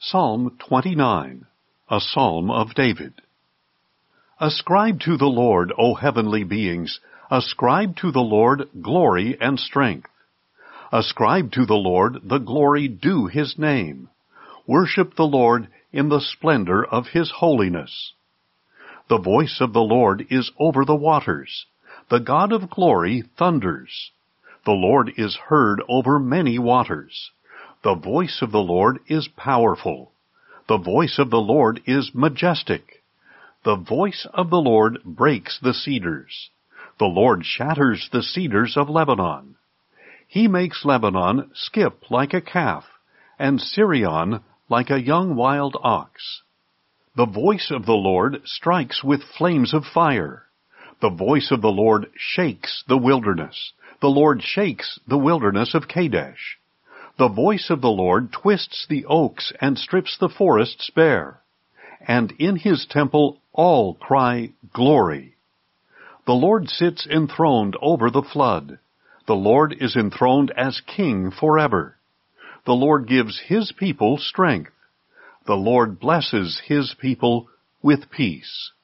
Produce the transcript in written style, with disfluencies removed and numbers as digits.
Psalm 29, a Psalm of David. Ascribe to the Lord, O heavenly beings, ascribe to the Lord glory and strength. Ascribe to the Lord the glory due his name. Worship the Lord in the splendor of his holiness. The voice of the Lord is over the waters. The God of glory thunders. The Lord is heard over many waters. The voice of the Lord is powerful. The voice of the Lord is majestic. The voice of the Lord breaks the cedars. The Lord shatters the cedars of Lebanon. He makes Lebanon skip like a calf, and Sirion like a young wild ox. The voice of the Lord strikes with flames of fire. The voice of the Lord shakes the wilderness. The Lord shakes the wilderness of Kadesh. The voice of the Lord twists the oaks and strips the forests bare. And in his temple all cry, Glory! The Lord sits enthroned over the flood. The Lord is enthroned as King forever. The Lord gives his people strength. The Lord blesses his people with peace.